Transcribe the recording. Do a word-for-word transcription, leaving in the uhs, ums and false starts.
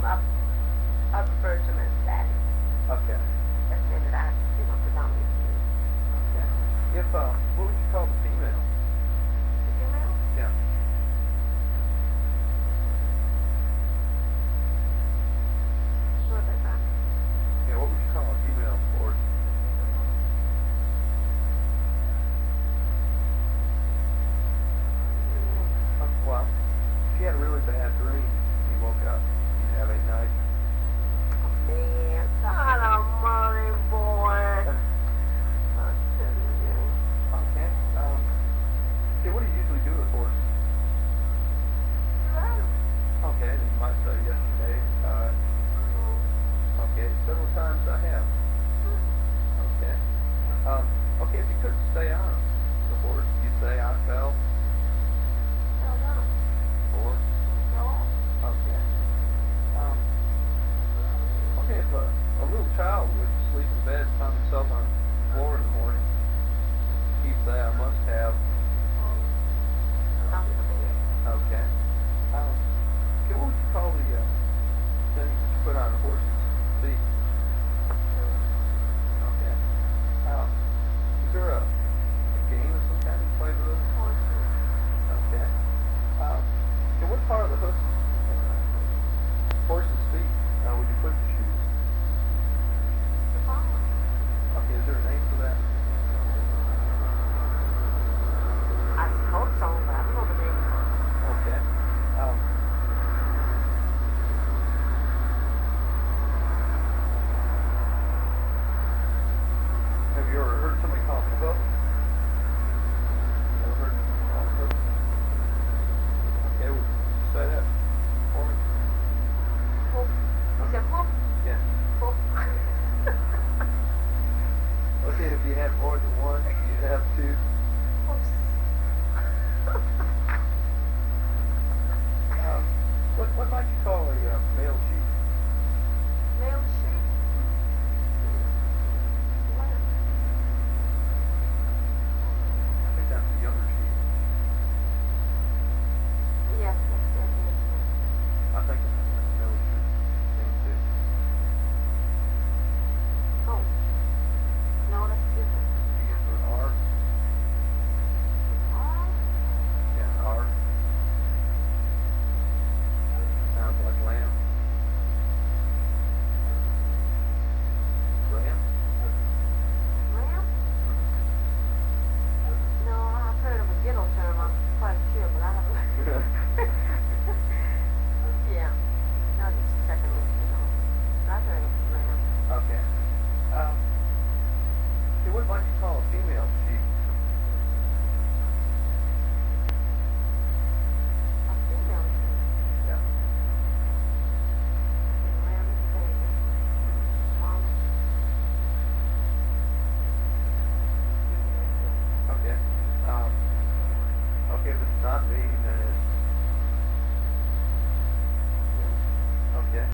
I, I prefer cement satin. Okay. That's the that I, you know, predominantly use. Okay. If uh, what would you call the female? The female? Yeah. What is that? Yeah. What would you call a female horse? Uh, well, if you had a really bad dream and you woke up, you'd have a nice. Man, God almighty, boy. Uh, I'm telling you. okay. Um. Okay. What do you usually do with horses? Right. Okay. Then you might say yesterday. Uh. Okay. Several times I have. Okay. Um. Okay. If you couldn't stay on the horse, you'd say I fell. Hell no. Or. Go on. Okay. Um. Okay. If a, a little child would sleep in bed, found himself on the floor in the morning, he'd say I must have. Not for me. Okay. Um. Okay. What would you call the uh,